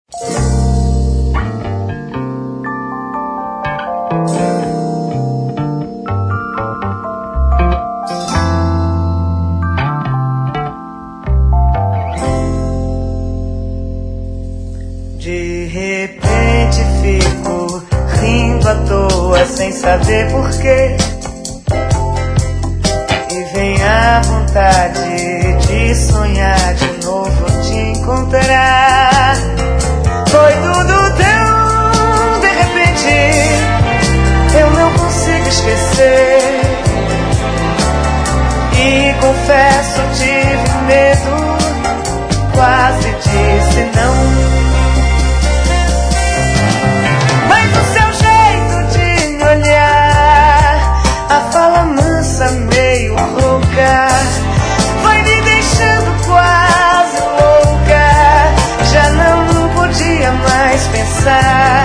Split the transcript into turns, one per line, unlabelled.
De repente fico rindo à toa sem saber porquê, e vem a vontade de sonhar de novo te encontrar. Foi tudo tão de repente, eu não consigo esquecer. E confesso, tive medo, quase disse não. Mas o seu jeito de me olhar, a fala mansa meio rouca, vai me deixando quase louca. Já não podia mais pensar